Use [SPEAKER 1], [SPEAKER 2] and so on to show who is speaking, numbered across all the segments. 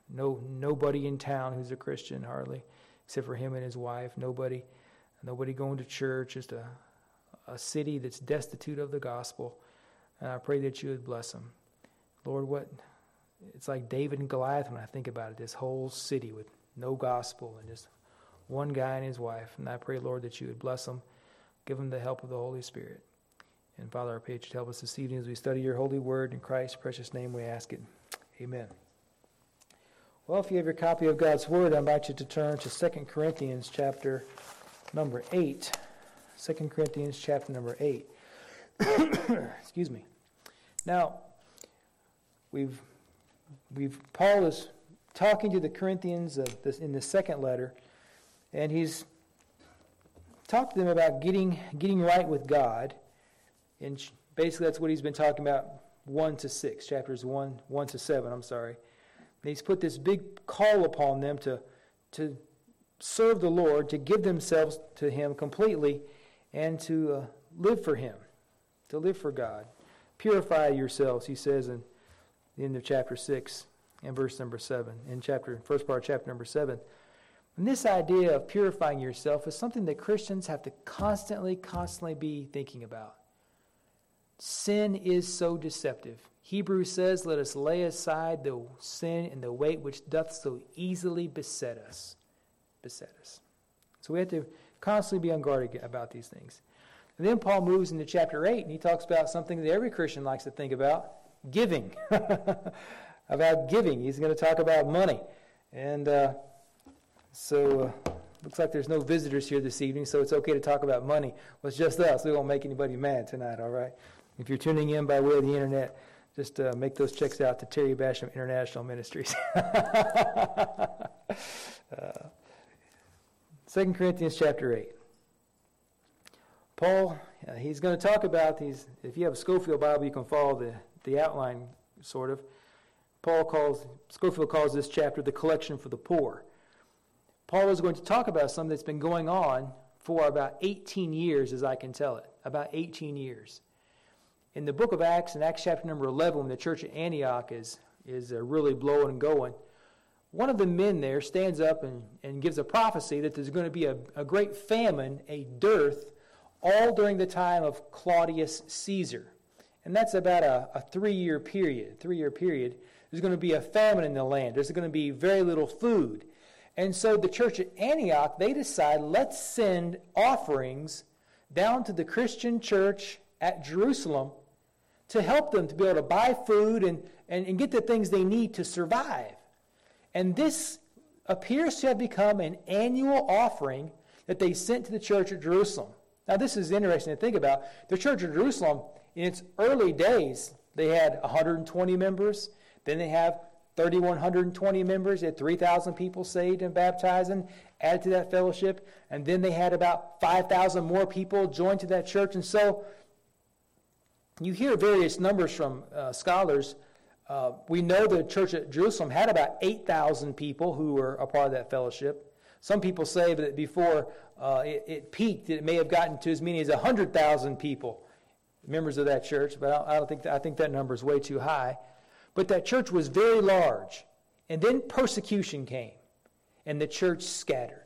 [SPEAKER 1] Nobody in town who's a Christian, hardly, except for him and his wife. Nobody going to church. Just a city that's destitute of the gospel. And I pray that you would bless them. Lord, it's like David and Goliath when I think about it. This whole city with no gospel and just one guy and his wife. And I pray, Lord, that you would bless them. Give them the help of the Holy Spirit. And Father, I pray that you'd help us this evening as we study your holy word. In Christ's precious name we ask it. Amen. Well, if you have your copy of God's word, I invite you to turn to 2 Corinthians chapter number 8. 2 Corinthians chapter number 8. Excuse me. Now, Paul is talking to the Corinthians in the second letter, and he's talked to them about getting right with God. And basically that's what he's been talking about 1 to 6, chapters 1 to 7, I'm sorry. And he's put this big call upon them to serve the Lord, to give themselves to him completely, and to live for him, to live for God. Purify yourselves, he says in the end of chapter 6 and verse number 7, first part of chapter number 7. And this idea of purifying yourself is something that Christians have to constantly be thinking about. Sin is so deceptive. Hebrews says, let us lay aside the sin and the weight which doth so easily beset us. So we have to constantly be on guard about these things. And then Paul moves into chapter 8, and he talks about something that every Christian likes to think about, giving. About giving. He's going to talk about money. And so looks like there's no visitors here this evening, so it's okay to talk about money. Well, it's just us. We won't make anybody mad tonight, all right? If you're tuning in by way of the internet, just make those checks out to Terry Basham International Ministries. 2 Corinthians chapter 8. Paul, he's going to talk about these. If you have a Scofield Bible, you can follow the outline, sort of. Scofield calls this chapter the collection for the poor. Paul is going to talk about something that's been going on for about 18 years, as I can tell it. About 18 years. In the book of Acts, in Acts chapter number 11, when the church at Antioch is really blowing and going, one of the men there stands up and gives a prophecy that there's going to be a great famine, a dearth, all during the time of Claudius Caesar. And that's about a 3-year period. There's going to be a famine in the land. There's going to be very little food. And so the church at Antioch, they decide, let's send offerings down to the Christian church at Jerusalem to help them to be able to buy food and get the things they need to survive. And this appears to have become an annual offering that they sent to the church at Jerusalem. Now, this is interesting to think about. The church of Jerusalem, in its early days, they had 120 members. Then they have 3,120 members. They had 3,000 people saved and baptized and added to that fellowship. And then they had about 5,000 more people joined to that church. And so you hear various numbers from scholars. We know the church at Jerusalem had about 8,000 people who were a part of that fellowship. Some people say that before it peaked, it may have gotten to as many as 100,000 people, members of that church. But I think that number is way too high. But that church was very large. And then persecution came, and the church scattered.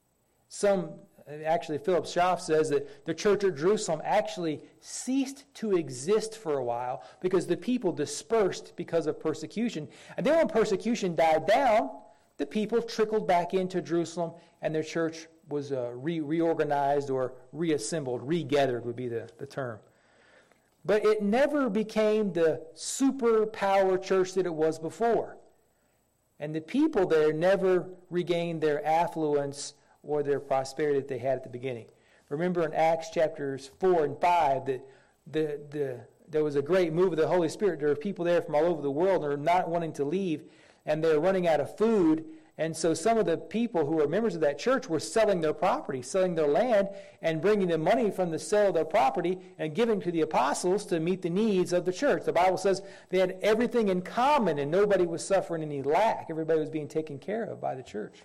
[SPEAKER 1] Actually, Philip Schaff says that the church at Jerusalem actually ceased to exist for a while because the people dispersed because of persecution. And then when persecution died down, the people trickled back into Jerusalem, and their church was reorganized or reassembled. Regathered would be the term. But it never became the superpower church that it was before. And the people there never regained their affluence or their prosperity that they had at the beginning. Remember in Acts chapters 4 and 5 that there was a great move of the Holy Spirit. There were people there from all over the world and they're not wanting to leave, and they're running out of food. And so some of the people who were members of that church were selling their property, selling their land, and bringing the money from the sale of their property and giving to the apostles to meet the needs of the church. The Bible says they had everything in common and nobody was suffering any lack. Everybody was being taken care of by the church.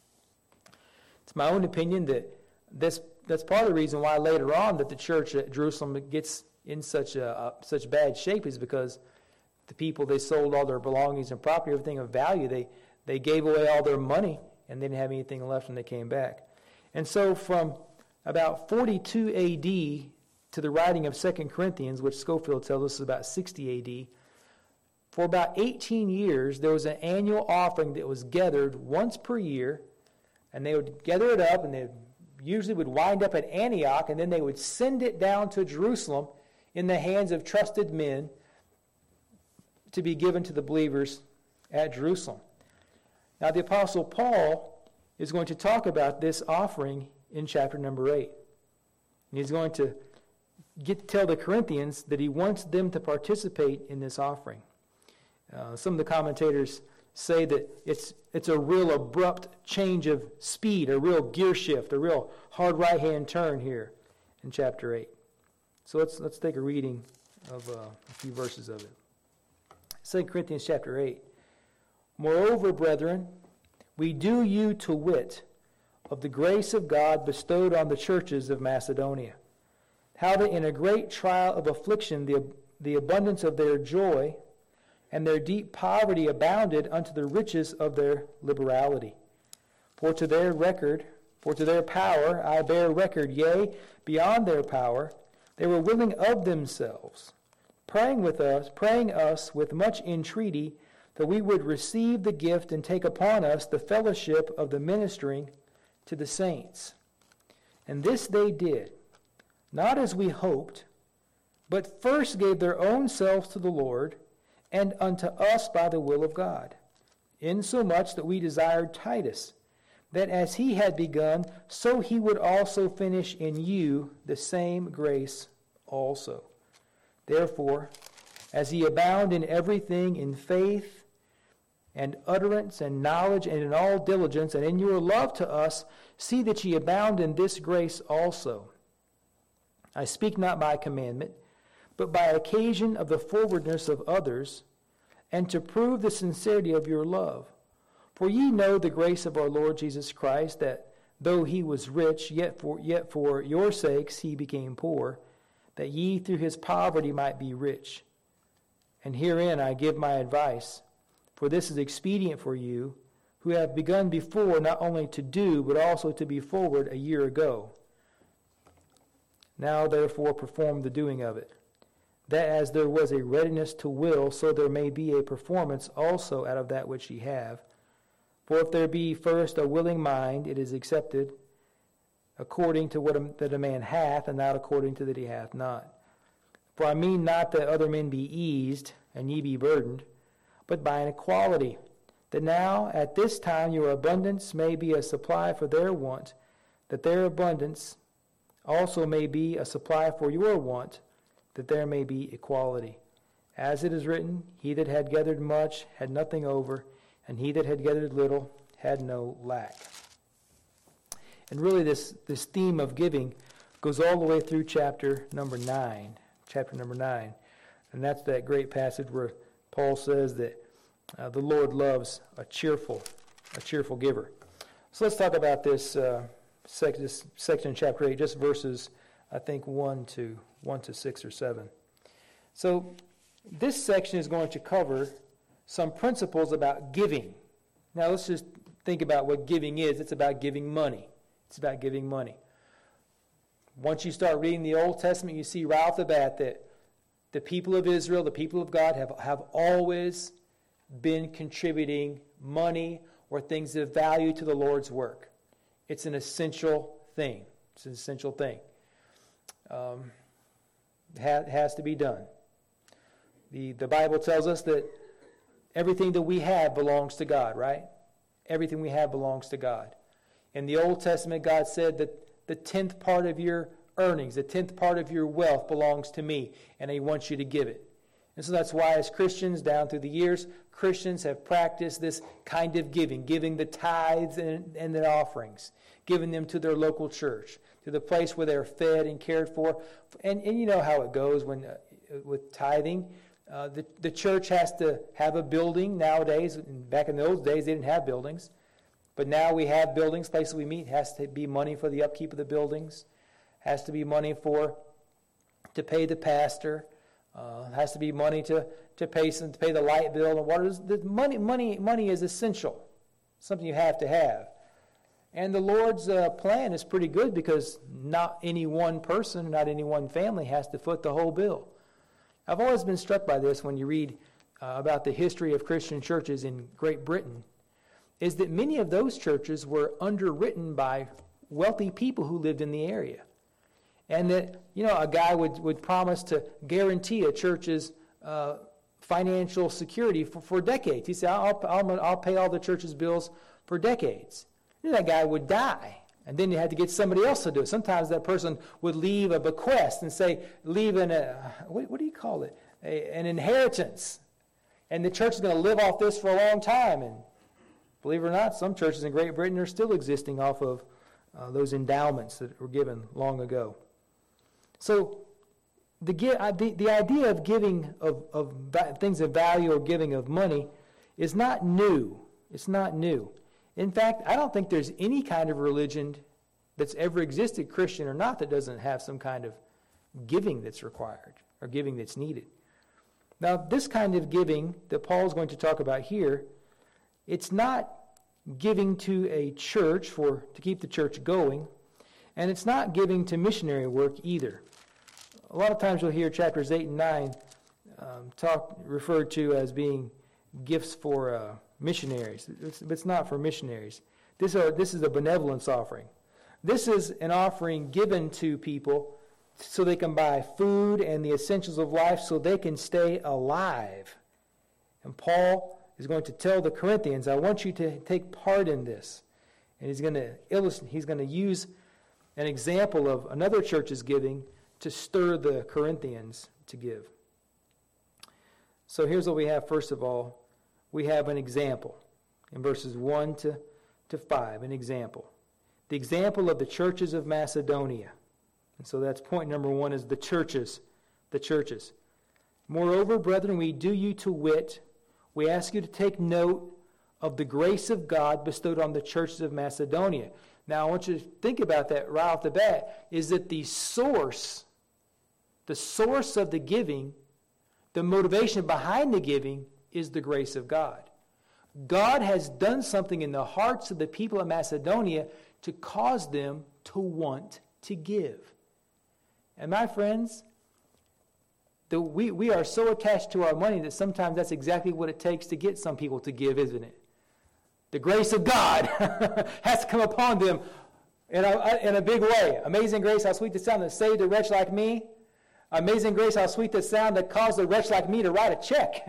[SPEAKER 1] It's my own opinion that that's part of the reason why later on that the church at Jerusalem gets in such bad shape is because the people, they sold all their belongings and property, everything of value. They gave away all their money, and they didn't have anything left when they came back. And so from about 42 A.D. to the writing of 2 Corinthians, which Scofield tells us is about 60 A.D., for about 18 years, there was an annual offering that was gathered once per year, and they would gather it up, and they usually would wind up at Antioch, and then they would send it down to Jerusalem in the hands of trusted men to be given to the believers at Jerusalem. Now, the Apostle Paul is going to talk about this offering in chapter number 8. And he's going to tell the Corinthians that he wants them to participate in this offering. Some of the commentators say that it's a real abrupt change of speed, a real gear shift, a real hard right-hand turn here in chapter 8. So let's take a reading of a few verses of it. 2 Corinthians chapter 8. Moreover, brethren, we do you to wit of the grace of God bestowed on the churches of Macedonia, how that in a great trial of affliction the abundance of their joy and their deep poverty abounded unto the riches of their liberality. For to their power I bear record, yea, beyond their power, they were willing of themselves, praying us with much entreaty, that we would receive the gift and take upon us the fellowship of the ministering to the saints. And this they did, not as we hoped, but first gave their own selves to the Lord, and unto us by the will of God, insomuch that we desired Titus, that as he had begun, so he would also finish in you the same grace also. Therefore, as ye abound in everything, in faith and utterance and knowledge and in all diligence, and in your love to us, see that ye abound in this grace also. I speak not by commandment, but by occasion of the forwardness of others, and to prove the sincerity of your love. For ye know the grace of our Lord Jesus Christ, that though he was rich, yet for your sakes he became poor, that ye through his poverty might be rich. And herein I give my advice, for this is expedient for you, who have begun before not only to do, but also to be forward a year ago. Now therefore perform the doing of it, that as there was a readiness to will, so there may be a performance also out of that which ye have. For if there be first a willing mind, it is accepted according to what that a man hath, and not according to that he hath not. For I mean not that other men be eased, and ye be burdened, but by an equality, that now at this time your abundance may be a supply for their want, that their abundance also may be a supply for your want, that there may be equality. As it is written, he that had gathered much had nothing over, and he that had gathered little had no lack. And really this theme of giving goes all the way through chapter number 9. And that's that great passage where Paul says that the Lord loves a cheerful giver. So let's talk about this section in chapter 8, just verses, I think, 1 to 6 or 7. So this section is going to cover some principles about giving. Now let's just think about what giving is. It's about giving money. Once you start reading the Old Testament, you see right off the bat that the people of Israel, the people of God, have always been contributing money or things of value to the Lord's work. It's an essential thing. It has to be done. The Bible tells us that everything that we have belongs to God, right? Everything we have belongs to God. In the Old Testament, God said that the 10th part of your earnings, the 10th part of your wealth belongs to me, and he wants you to give it. And so that's why as Christians, down through the years, Christians have practiced this kind of giving the tithes and the offerings, giving them to their local church, to the place where they're fed and cared for. And you know how it goes when with tithing. The church has to have a building nowadays. Back in those days, they didn't have buildings. But now we have buildings, places we meet. It has to be money for the upkeep of the buildings. Has to be money to pay the pastor. Has to be money to pay the light bill and water. The money is essential. something you have to have. And the Lord's plan is pretty good because not any one person, not any one family has to foot the whole bill. I've always been struck by this when you read about the history of Christian churches in Great Britain, is that many of those churches were underwritten by wealthy people who lived in the area. And that, a guy would promise to guarantee a church's financial security for decades. He said, I'll pay all the church's bills for decades. And that guy would die. And then you had to get somebody else to do it. Sometimes that person would leave a bequest and say, leave what do you call it? An inheritance. And the church is going to live off this for a long time. And believe it or not, some churches in Great Britain are still existing off of those endowments that were given long ago. So the idea of giving of things of value or giving of money is not new. It's not new. In fact, I don't think there's any kind of religion that's ever existed, Christian or not, that doesn't have some kind of giving that's required or giving that's needed. Now, this kind of giving that Paul's going to talk about here, it's not giving to a church to keep the church going, and it's not giving to missionary work either. A lot of times you'll hear chapters 8 and 9 referred to as being gifts for missionaries. It's not for missionaries. This is a benevolence offering. This is an offering given to people so they can buy food and the essentials of life so they can stay alive. And Paul is going to tell the Corinthians, I want you to take part in this. And he's going to use an example of another church's giving to stir the Corinthians to give. So here's what we have first of all. We have an example in verses 1 to 5, an example. The example of the churches of Macedonia. And so that's point number 1 is the churches. The churches. Moreover, brethren, we do you to wit, we ask you to take note of the grace of God bestowed on the churches of Macedonia. Now, I want you to think about that right off the bat, is that the source of the giving, the motivation behind the giving, is the grace of God. God has done something in the hearts of the people of Macedonia to cause them to want to give. And my friends, we are so attached to our money that sometimes that's exactly what it takes to get some people to give, isn't it? The grace of God has to come upon them in a big way. Amazing grace, how sweet the sound that saved a wretch like me. Amazing grace, how sweet the sound that caused a wretch like me to write a check.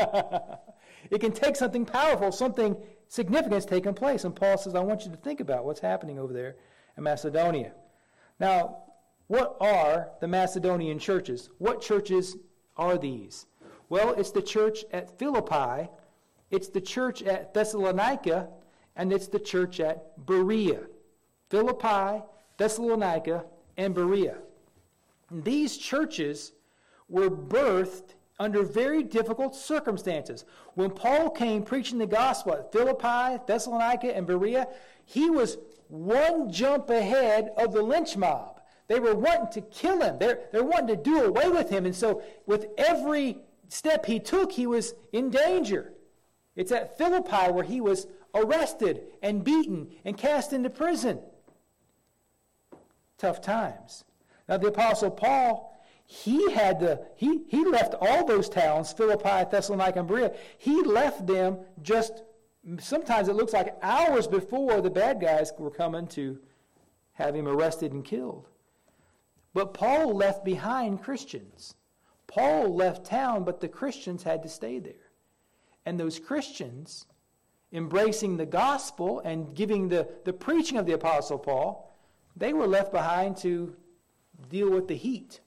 [SPEAKER 1] It can take something powerful, something significant taking place. And Paul says, I want you to think about what's happening over there in Macedonia. Now, what are the Macedonian churches? What churches are these? Well, it's the church at Philippi, it's the church at Thessalonica, and it's the church at Berea. Philippi, Thessalonica, and Berea. These churches were birthed under very difficult circumstances. When Paul came preaching the gospel at Philippi, Thessalonica, and Berea, he was one jump ahead of the lynch mob. They were wanting to kill him. They're wanting to do away with him. And so with every step he took, he was in danger. It's at Philippi where he was arrested and beaten and cast into prison. Tough times. Now the Apostle Paul, he left all those towns, Philippi, Thessalonica, and Berea. He left them just, sometimes it looks like hours before the bad guys were coming to have him arrested and killed. But Paul left behind Christians. Paul left town, but the Christians had to stay there. And those Christians, embracing the gospel and giving the preaching of the Apostle Paul, they were left behind to deal with the heat.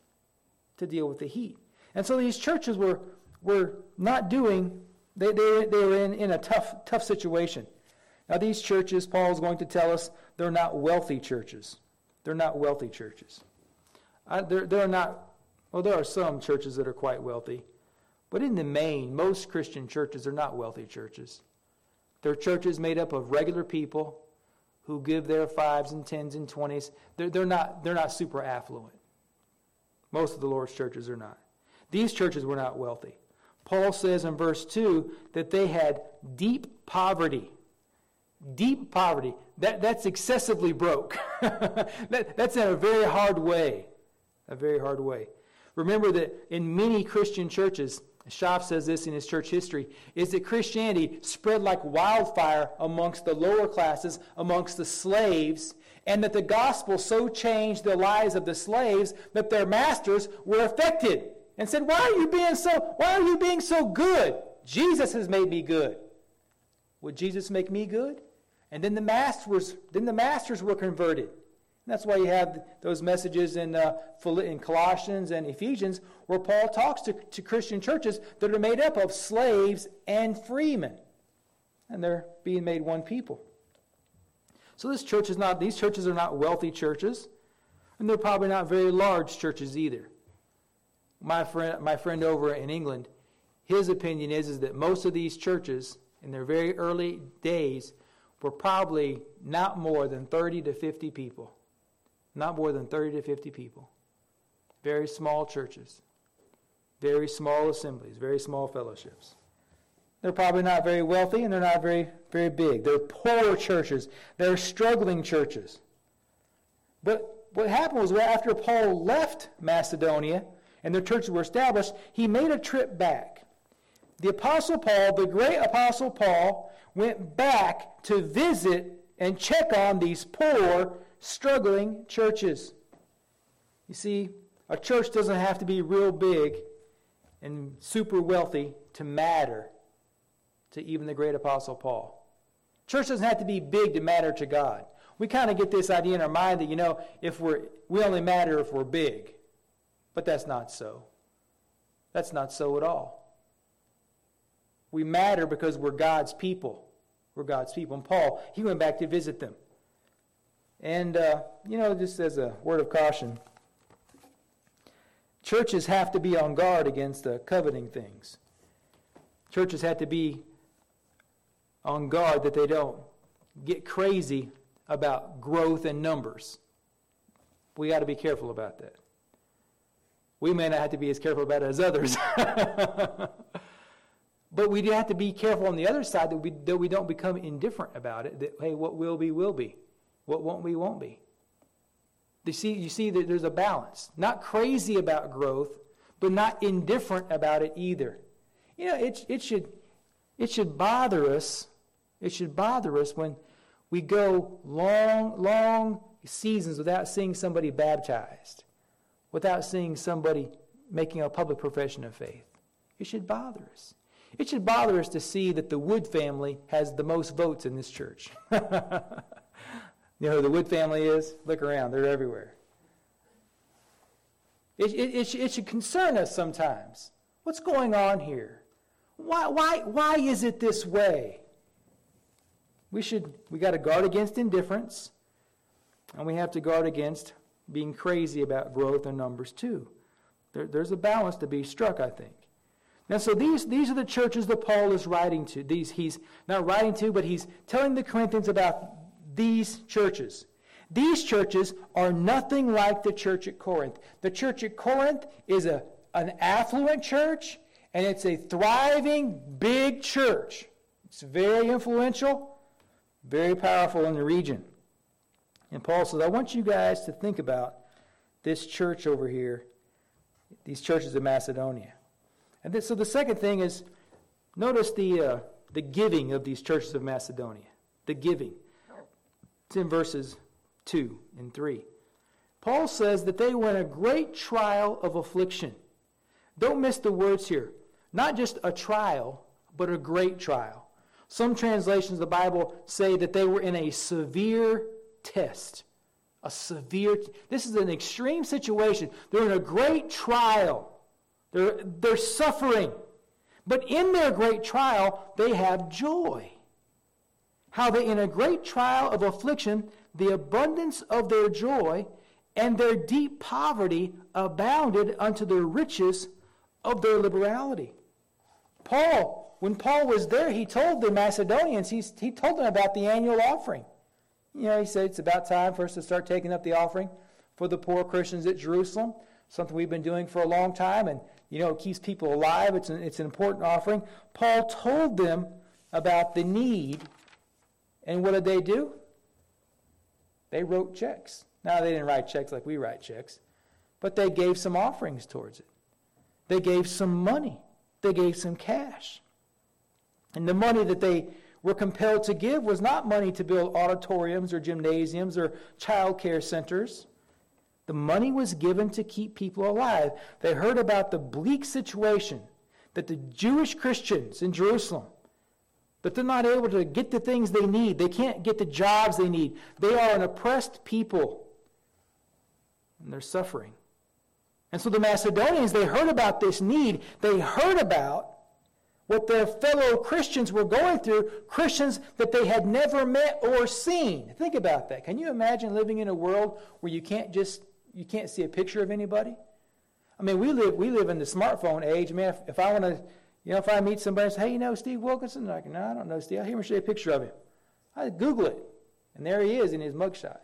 [SPEAKER 1] And so these churches were not doing, they were in a tough situation. Now these churches, Paul is going to tell us, they're not wealthy churches. They're not wealthy churches. There are some churches that are quite wealthy. But in the main, most Christian churches are not wealthy churches. They're churches made up of regular people who give their 5s and 10s and 20s. They're not super affluent. Most of the Lord's churches are not. These churches were not wealthy. Paul says in verse 2 that they had deep poverty. Deep poverty. That's excessively broke. That's in a very hard way. A very hard way. Remember that in many Christian churches, Schaff says this in his church history, is that Christianity spread like wildfire amongst the lower classes, amongst the slaves, and that the gospel so changed the lives of the slaves that their masters were affected and said, why are you being so good? Jesus has made me good. Would Jesus make me good? And then the masters were converted. And that's why you have those messages in Colossians and Ephesians where Paul talks to Christian churches that are made up of slaves and freemen. And they're being made one people. So these churches are not wealthy churches, and they're probably not very large churches either. My friend over in England, his opinion is that most of these churches in their very early days were probably not more than 30 to 50 people. Not more than 30 to 50 people. Very small churches. Very small assemblies. Very small fellowships. They're probably not very wealthy, and they're not very, very big. They're poor churches. They're struggling churches. But what happened was after Paul left Macedonia and their churches were established, he made a trip back. The Apostle Paul, the great Apostle Paul, went back to visit and check on these poor, struggling churches. You see, a church doesn't have to be real big and super wealthy to matter to even the great Apostle Paul. Church doesn't have to be big to matter to God. We kind of get this idea in our mind that, we only matter if we're big. But that's not so. That's not so at all. We matter because we're God's people. We're God's people. And Paul, he went back to visit them. And, just as a word of caution, churches have to be on guard against coveting things. Churches have to be on guard that they don't get crazy about growth and numbers. We got to be careful about that. We may not have to be as careful about it as others. But we do have to be careful on the other side that we don't become indifferent about it. That, hey, what will be, will be. What won't be, won't be. You see that there's a balance. Not crazy about growth, but not indifferent about it either. It should bother us. It should bother us when we go long seasons without seeing somebody baptized, without seeing somebody making a public profession of faith. It should bother us. It should bother us to see that the Wood family has the most votes in this church. You know who the Wood family is? Look around. They're everywhere. It should concern us sometimes. What's going on here? Why is it this way? We got to guard against indifference, and we have to guard against being crazy about growth and numbers too. There's a balance to be struck, I think. Now, so these are the churches that Paul is writing to. He's not writing to, but he's telling the Corinthians about these churches. These churches are nothing like the church at Corinth. The church at Corinth is an affluent church, and it's a thriving, big church. It's very influential, very powerful in the region. And Paul says, I want you guys to think about this church over here, these churches of Macedonia. And so the second thing is, notice the giving of these churches of Macedonia. The giving. It's in verses 2 and 3. Paul says that they were in a great trial of affliction. Don't miss the words here. Not just a trial, but a great trial. Some translations of the Bible say that they were in a severe test. This is an extreme situation. They're in a great trial. They're suffering. But in their great trial, they have joy. How they, in a great trial of affliction, the abundance of their joy and their deep poverty abounded unto the riches of their liberality. When Paul was there, he told the Macedonians, he told them about the annual offering. He said it's about time for us to start taking up the offering for the poor Christians at Jerusalem, something we've been doing for a long time, and it keeps people alive. It's an important offering. Paul told them about the need And what did they do? They wrote checks. Now, they didn't write checks like we write checks, but they gave some offerings towards it. They gave some money. They gave some cash. And the money that they were compelled to give was not money to build auditoriums or gymnasiums or child care centers. The money was given to keep people alive. They heard about the bleak situation that the Jewish Christians in Jerusalem, that they're not able to get the things they need. They can't get the jobs they need. They are an oppressed people, and they're suffering. And so the Macedonians, they heard about this need. They heard about what their fellow Christians were going through, Christians that they had never met or seen. Think about that. Can you imagine living in a world where you can't see a picture of anybody? I mean, we live in the smartphone age. Man, if I want to, if I meet somebody and say, hey, you know Steve Wilkinson? I'm like, no, I don't know Steve. Here, let me show you a picture of him. I Google it, and there he is in his mugshot.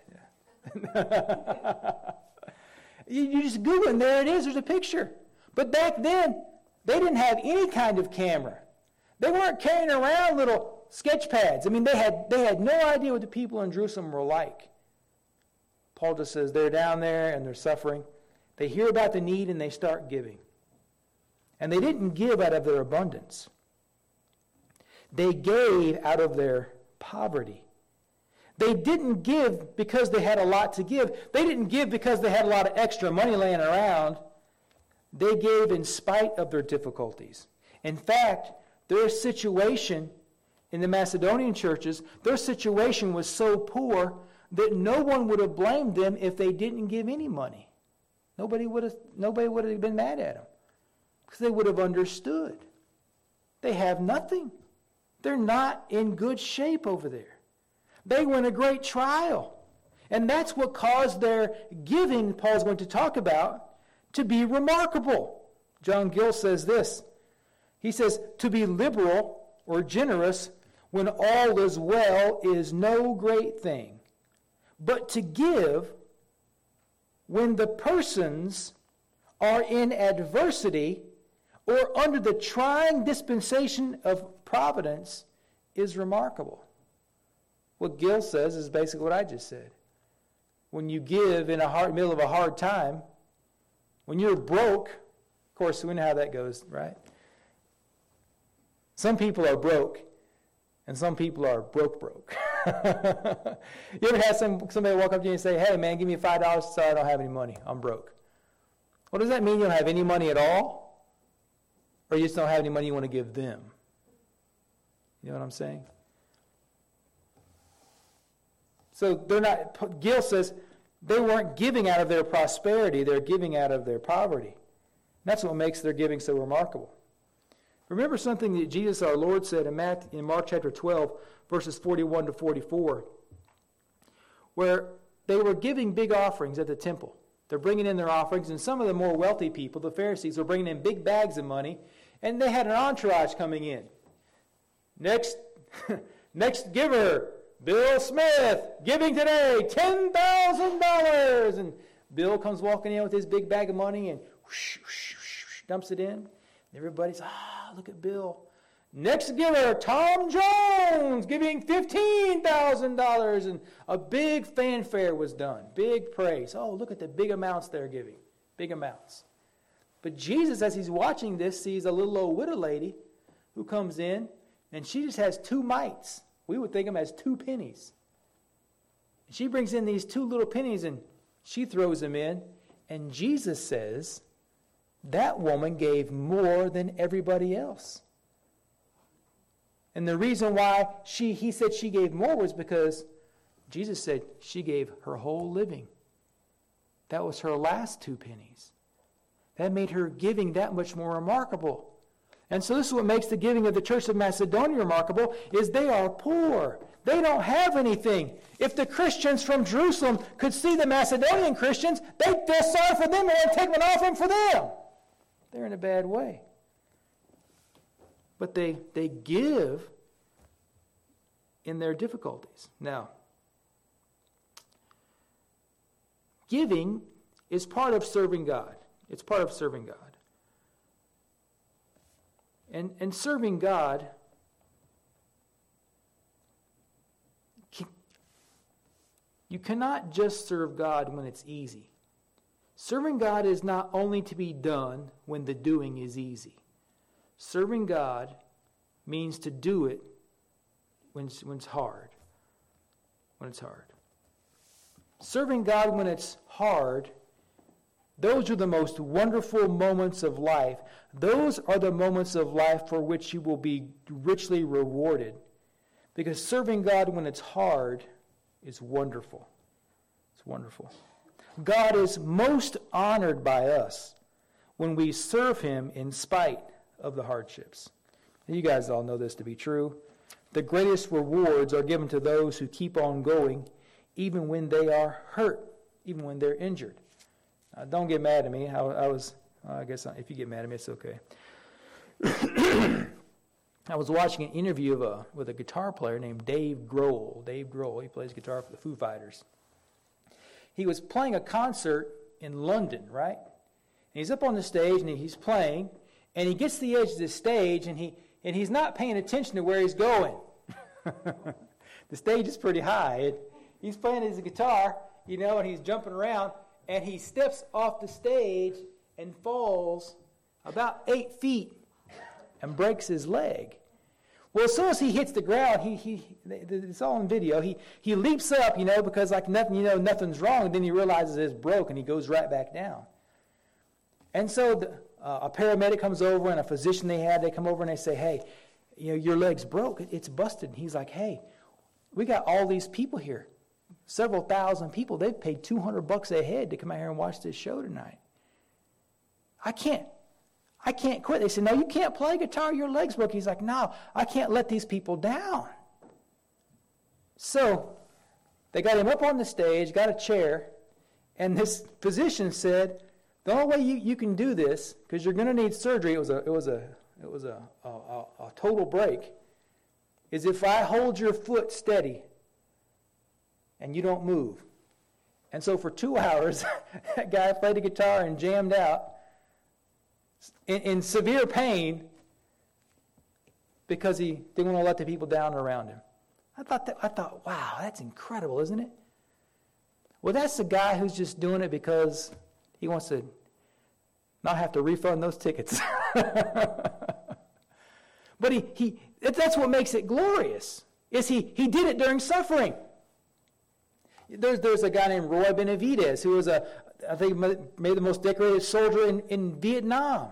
[SPEAKER 1] Yeah. You just Google it, and there it is. There's a picture. But back then, they didn't have any kind of camera. They weren't carrying around little sketch pads. I mean, they had no idea what the people in Jerusalem were like. Paul just says they're down there and they're suffering. They hear about the need and they start giving. And they didn't give out of their abundance. They gave out of their poverty. They didn't give because they had a lot to give. They didn't give because they had a lot of extra money laying around. They gave in spite of their difficulties. In fact, their situation in the Macedonian churches, their situation was so poor that no one would have blamed them if they didn't give any money. Nobody would have been mad at them because they would have understood. They have nothing. They're not in good shape over there. They were in a great trial. And that's what caused their giving, Paul's going to talk about, to be remarkable. John Gill says this. He says, to be liberal or generous when all is well is no great thing. But to give when the persons are in adversity or under the trying dispensation of providence is remarkable. What Gill says is basically what I just said. When you give in the middle of a hard time, when you're broke, of course, we know how that goes, right? Some people are broke, and some people are broke. You ever had somebody walk up to you and say, hey, man, give me $5. Sorry, I don't have any money. I'm broke. Well, does that mean you don't have any money at all? Or you just don't have any money you want to give them? You know what I'm saying? So they're not, Gill says, they weren't giving out of their prosperity, they're giving out of their poverty. And that's what makes their giving so remarkable. Remember something that Jesus our Lord said in Mark chapter 12, verses 41 to 44, where they were giving big offerings at the temple. They're bringing in their offerings, and some of the more wealthy people, the Pharisees, were bringing in big bags of money, and they had an entourage coming in. Next giver, Bill Smith, giving today $10,000. And Bill comes walking in with his big bag of money and dumps it in. Everybody's, look at Bill. Next giver, Tom Jones, giving $15,000. And a big fanfare was done. Big praise. Oh, look at the big amounts they're giving. Big amounts. But Jesus, as he's watching this, sees a little old widow lady who comes in, and she just has 2 mites. We would think of them as 2 pennies. And she brings in these 2 little pennies, and she throws them in. And Jesus says, that woman gave more than everybody else. And the reason why he said she gave more was because Jesus said she gave her whole living. That was her last 2 pennies. That made her giving that much more remarkable. And so this is what makes the giving of the Church of Macedonia remarkable, is they are poor. They don't have anything. If the Christians from Jerusalem could see the Macedonian Christians, they'd feel sorry for them and take an offering for them. They're in a bad way. But they give in their difficulties. Now, giving is part of serving God. It's part of serving God. And serving God You cannot just serve God when it's easy. Serving God is not only to be done when the doing is easy. Serving God means to do it when it's hard. When it's hard. Serving God when it's hard, those are the most wonderful moments of life. Those are the moments of life for which you will be richly rewarded. Because serving God when it's hard is wonderful. It's wonderful. God is most honored by us when we serve Him in spite of the hardships. You guys all know this to be true. The greatest rewards are given to those who keep on going even when they are hurt, even when they're injured. Don't get mad at me. I guess if you get mad at me, it's okay. I was watching an interview with a guitar player named Dave Grohl. Dave Grohl, he plays guitar for the Foo Fighters. He was playing a concert in London, right? And he's up on the stage and he's playing, and he gets to the edge of the stage and he's not paying attention to where he's going. The stage is pretty high. He's playing his guitar, and he's jumping around, and he steps off the stage and falls about 8 feet and breaks his leg. Well, as soon as he hits the ground, it's all on video. He leaps up, because like nothing, nothing's wrong. And then he realizes it's broke, and he goes right back down. And so a paramedic comes over, and a physician they come over and they say, "Hey, your leg's broke. It's busted." And he's like, "Hey, we got all these people here, several thousand people. They've paid $200 a head to come out here and watch this show tonight. I can't quit." They said, "No, you can't play guitar. Your leg's broke." He's like, "No, I can't let these people down." So they got him up on the stage, got a chair, and this physician said, "The only way you can do this, because you're going to need surgery," it was a total break, "is if I hold your foot steady and you don't move." And so for 2 hours, that guy played the guitar and jammed out in severe pain because he didn't want to let the people down around him. I thought, wow, that's incredible, isn't it? Well, that's the guy who's just doing it because he wants to not have to refund those tickets. But that's what makes it glorious, is he did it during suffering. There's a guy named Roy Benavidez who was I think maybe the most decorated soldier in Vietnam.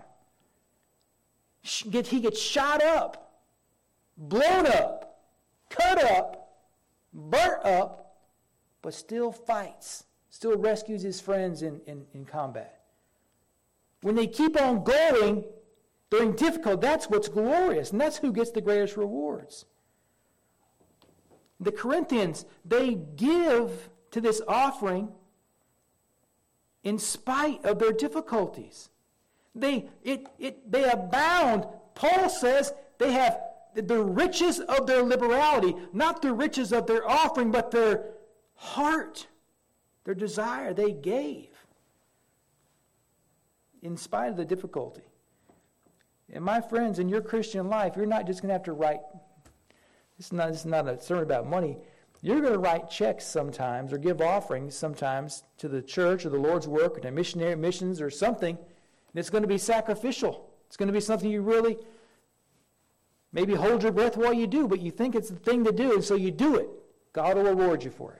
[SPEAKER 1] He gets shot up, blown up, cut up, burnt up, but still fights, still rescues his friends in combat. When they keep on going during difficult, that's what's glorious, and that's who gets the greatest rewards. The Corinthians, they give to this offering in spite of their difficulties. They abound. Paul says they have the riches of their liberality, not the riches of their offering, but their heart, their desire. They gave in spite of the difficulty. And my friends, in your Christian life, you're not just going to have to write. This is not a sermon about money. You're going to write checks sometimes or give offerings sometimes to the church or the Lord's work or to missionary missions or something. And it's going to be sacrificial. It's going to be something you really maybe hold your breath while you do, but you think it's the thing to do, and so you do it. God will reward you for it.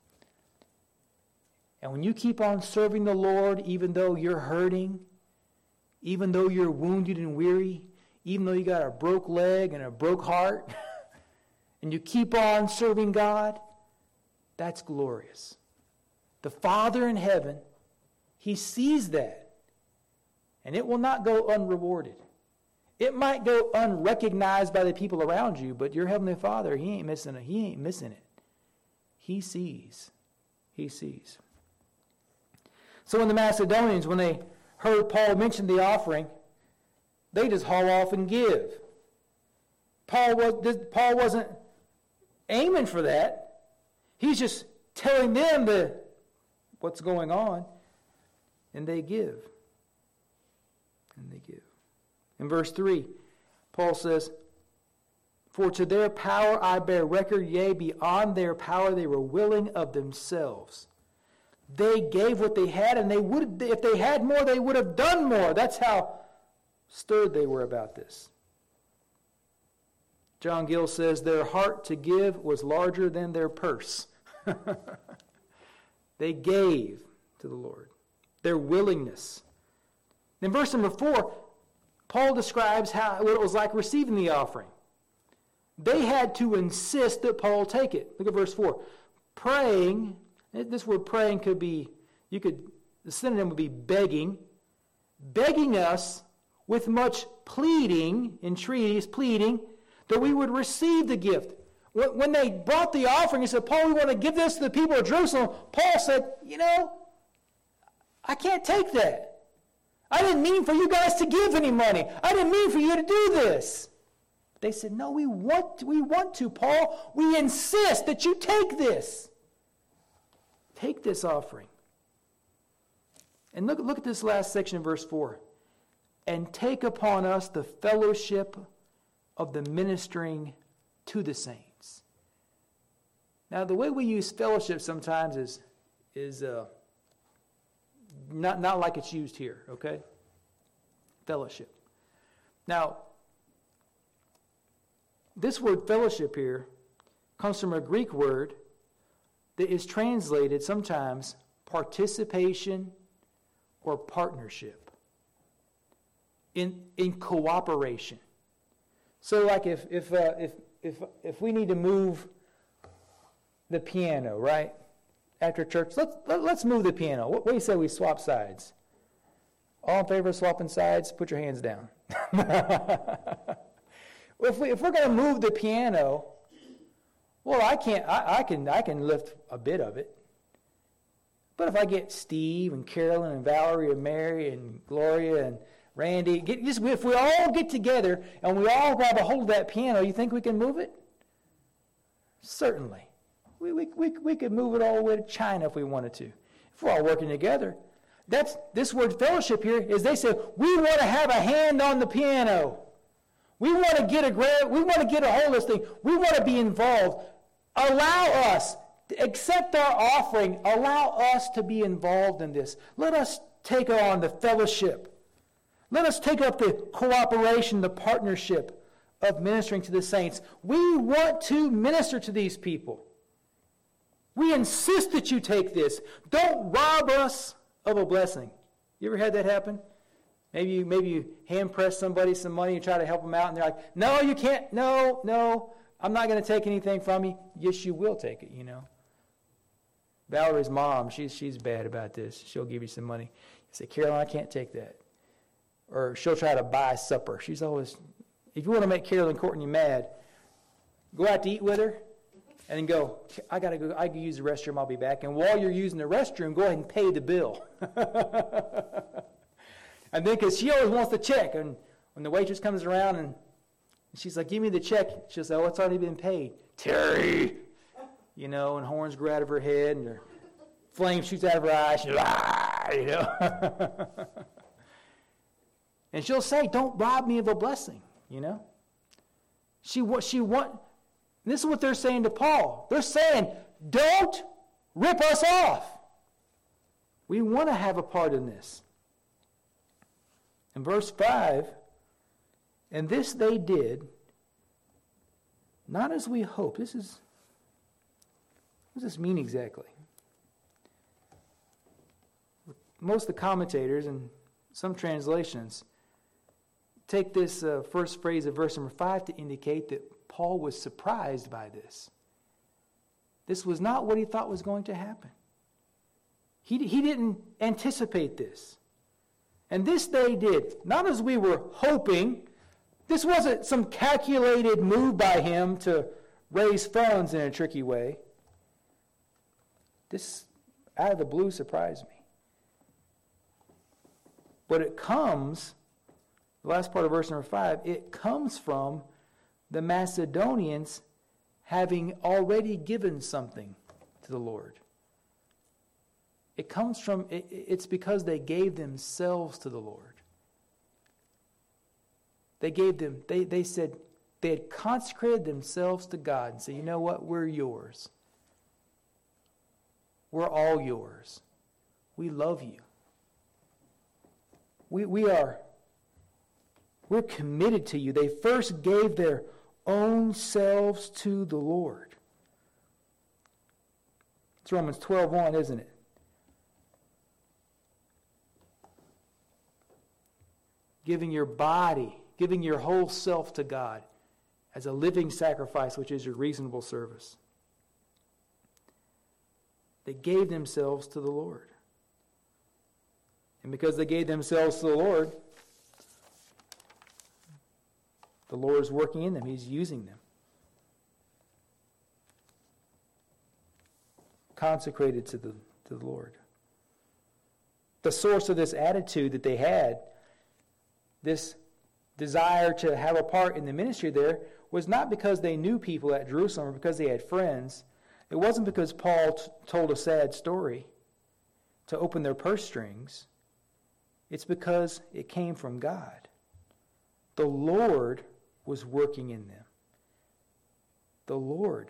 [SPEAKER 1] And when you keep on serving the Lord, even though you're hurting, even though you're wounded and weary, even though you got a broke leg and a broke heart, and you keep on serving God, that's glorious. The Father in heaven, He sees that. And it will not go unrewarded. It might go unrecognized by the people around you, but your Heavenly Father, He ain't missing it. He ain't missing it. He sees. He sees. So when the Macedonians, when they heard Paul mention the offering, they just haul off and give. Paul wasn't aiming for that. He's just telling them what's going on, and they give. And they give. In verse 3, Paul For to their power I bear record, yea, beyond their power they were willing of themselves. They gave what they had, and they would, if they had more, they would have done more. That's how stirred they were about this. John Gill says their heart to give was larger than their purse. They gave to the Lord. Their willingness. In verse number 4, Paul describes what it was like receiving the offering. They had to insist that Paul take it. Look at verse 4. Praying, this word praying could be, the synonym would be begging. Begging us with much pleading, entreaties, pleading, that we would receive the gift. When they brought the offering, he said, Paul, we want to give this to the people of Jerusalem. Paul said, I can't take that. I didn't mean for you guys to give any money. I didn't mean for you to do this. They said, no, we want to, Paul. We insist that you take this. Take this offering. And look at this last section in verse 4. And take upon us the fellowship of the ministering to the saints. Now, the way we use fellowship sometimes is not like it's used here, okay? Fellowship. Now, this word fellowship here comes from a Greek word that is translated sometimes participation or partnership in cooperation. So, like if we need to move the piano, right, after church, let's move the piano. What do you say we swap sides? All in favor of swapping sides? Put your hands down. If we're going to move the piano, well, I can lift a bit of it. But if I get Steve and Carolyn and Valerie and Mary and Gloria and Randy, if we all get together and we all grab a hold of that piano, you think we can move it? Certainly. We could move it all the way to China if we wanted to. If we're all working together. This word fellowship here is they say, we want to have a hand on the piano. We want to get a hold of this thing. We want to be involved. Allow us, accept our offering. Allow us to be involved in this. Let us take on the fellowship. Let us take up the cooperation, the partnership of ministering to the saints. We want to minister to these people. We insist that you take this. Don't rob us of a blessing. You ever had that happen? Maybe you hand press somebody some money and try to help them out, and they're like, no, you can't. No, I'm not going to take anything from you. Yes, you will take it, Valerie's mom, she's bad about this. She'll give you some money. You say, Carolyn, I can't take that. Or she'll try to buy supper. She's always, if you want to make Carolyn Courtney mad, go out to eat with her and then go, I can use the restroom, I'll be back. And while you're using the restroom, go ahead and pay the bill. And then, because she always wants the check, and when the waitress comes around and she's like, give me the check, she'll say, oh, it's already been paid. Terry! And horns grow out of her head, and her flame shoots out of her eyes. And she'll say, don't rob me of a blessing, This is what they're saying to Paul. They're saying, don't rip us off. We want to have a part in this. In verse 5, and this they did, not as we hoped. What does this mean exactly? Most of the commentators and some translations take this first phrase of verse number 5 to indicate that Paul was surprised by this. This was not what he thought was going to happen. He didn't anticipate this. And this they did, not as we were hoping. This wasn't some calculated move by him to raise funds in a tricky way. This, out of the blue, surprised me. But it comes, the last part of verse number 5, it comes from the Macedonians having already given something to the Lord. It comes from, it's because they gave themselves to the Lord. They gave them, they said, They had consecrated themselves to God and said, you know what? We're yours. We're all yours. We love you. We're committed to you. They first gave their own selves to the Lord. It's Romans 12:1, isn't it? Giving your body, giving your whole self to God as a living sacrifice, which is your reasonable service. They gave themselves to the Lord. And because they gave themselves to the Lord is working in them. He's using them. Consecrated to the Lord. The source of this attitude that they had, this desire to have a part in the ministry there, was not because they knew people at Jerusalem or because they had friends. It wasn't because Paul told a sad story to open their purse strings. It's because it came from God. The Lord was working in them. The Lord.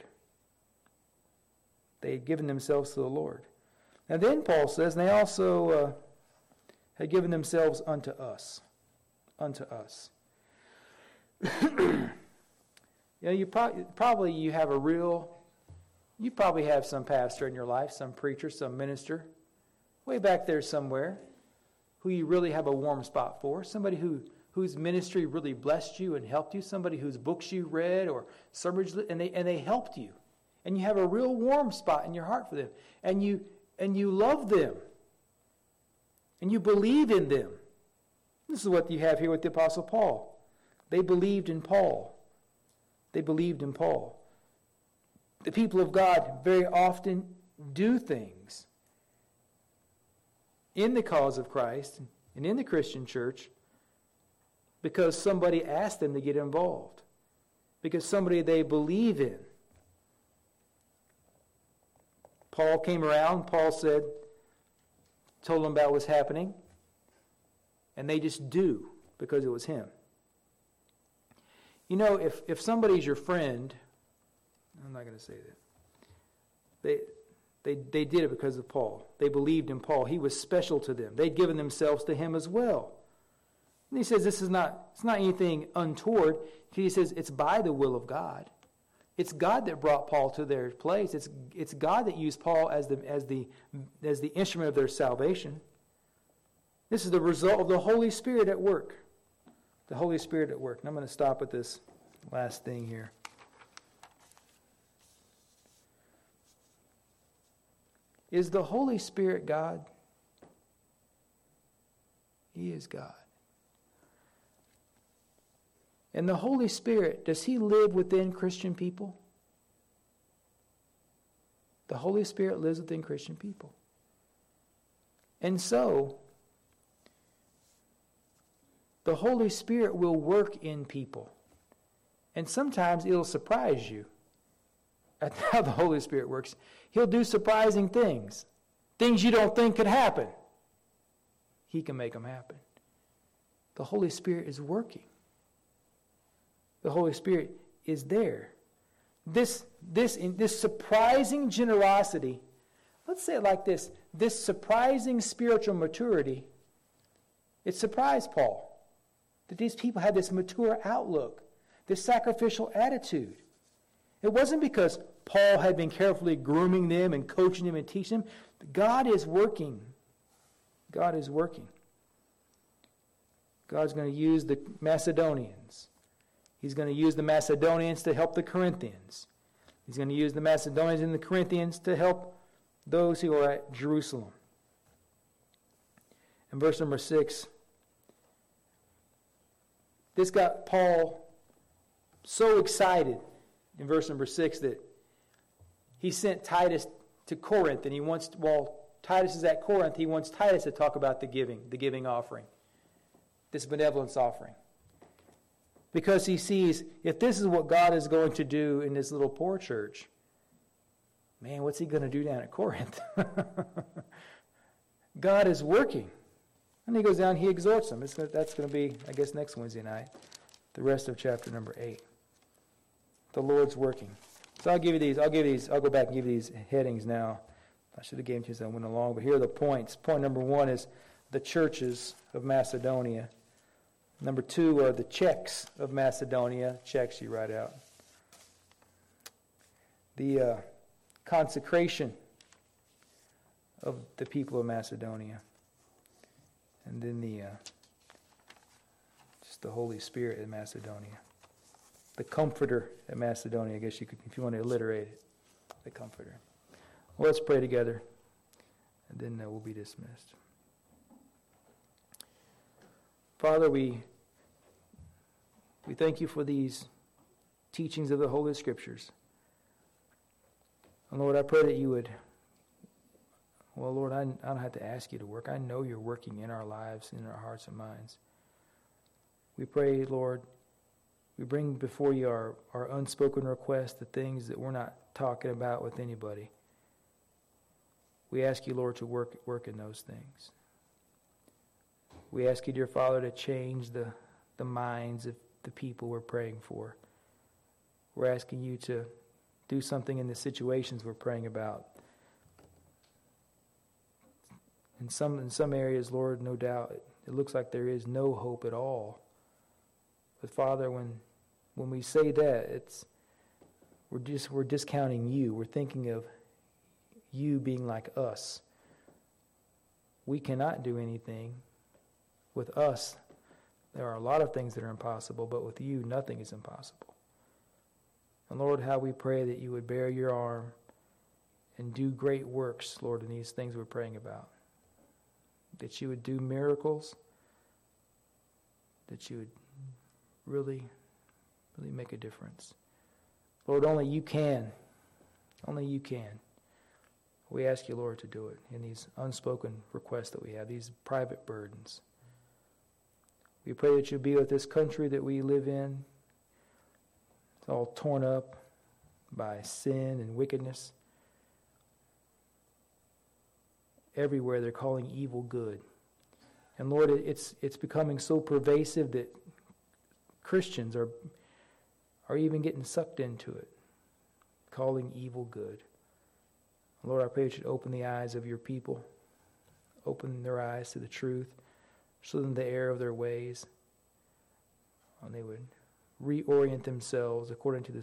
[SPEAKER 1] They had given themselves to the Lord. And then Paul says, and they also had given themselves unto us. Unto us. You probably have some pastor in your life, some preacher, some minister, way back there somewhere, who you really have a warm spot for, somebody whose ministry really blessed you and helped you, somebody whose books you read or sermons, and they helped you. And you have a real warm spot in your heart for them. And you love them. And you believe in them. This is what you have here with the Apostle Paul. They believed in Paul. They believed in Paul. The people of God very often do things in the cause of Christ and in the Christian church because somebody asked them to get involved. Because somebody they believe in. Paul came around, Paul told them about what's happening, and they just do because it was him. You know, if somebody's your friend, I'm not going to say that. They did it because of Paul. They believed in Paul. He was special to them. They'd given themselves to him as well. And he says it's not anything untoward. He says it's by the will of God. It's God that brought Paul to their place. It's God that used Paul as the instrument of their salvation. This is the result of the Holy Spirit at work. The Holy Spirit at work. And I'm going to stop with this last thing here. Is the Holy Spirit God? He is God. And the Holy Spirit, does he live within Christian people? The Holy Spirit lives within Christian people. And so, the Holy Spirit will work in people. And sometimes it'll surprise you at how the Holy Spirit works. He'll do surprising things. Things you don't think could happen. He can make them happen. The Holy Spirit is working. The Holy Spirit is there. This surprising generosity, let's say it like this, this surprising spiritual maturity, it surprised Paul that these people had this mature outlook, this sacrificial attitude. It wasn't because Paul had been carefully grooming them and coaching them and teaching them. God is working. God is working. God's going to use the Macedonians. He's going to use the Macedonians to help the Corinthians. He's going to use the Macedonians and the Corinthians to help those who are at Jerusalem. In verse number 6, this got Paul so excited in verse number 6 that he sent Titus to Corinth, and while Titus is at Corinth, he wants Titus to talk about the giving offering, this benevolence offering. Because he sees, if this is what God is going to do in this little poor church, man, what's he going to do down at Corinth? God is working. And he goes down, he exhorts them. That's going to be, I guess, next Wednesday night, the rest of chapter number 8. the Lord's working. So I'll give you these. I'll go back and give you these headings now. I should have given them to you as I went along, but here are the points. Point number 1 is the churches of Macedonia. Number 2 are the checks of Macedonia. Checks you write out. The consecration of the people of Macedonia. And then just the Holy Spirit in Macedonia. The Comforter at Macedonia, I guess you could, if you want to alliterate it. The Comforter. Well, let's pray together, and then we'll be dismissed. Father, we thank you for these teachings of the Holy Scriptures. And Lord, I pray that you would, well, Lord, I don't have to ask you to work. I know you're working in our lives, in our hearts and minds. We pray, Lord, we bring before you our unspoken requests, the things that we're not talking about with anybody. We ask you, Lord, to work in those things. We ask you, dear Father, to change the minds of the people we're praying for. We're asking you to do something in the situations we're praying about. In some areas, Lord, no doubt, it looks like there is no hope at all. But Father, when we say that, we're discounting you. We're thinking of you being like us. We cannot do anything. With us, there are a lot of things that are impossible, but with you, nothing is impossible. And Lord, how we pray that you would bear your arm and do great works, Lord, in these things we're praying about. That you would do miracles, that you would really, really make a difference. Lord, only you can. Only you can. We ask you, Lord, to do it in these unspoken requests that we have, these private burdens. We pray that you'll be with this country that we live in. It's all torn up by sin and wickedness. Everywhere they're calling evil good. And Lord, it's becoming so pervasive that Christians are even getting sucked into it, calling evil good. Lord, I pray that you'd open the eyes of your people, open their eyes to the truth, show them the error of their ways, and they would reorient themselves according to the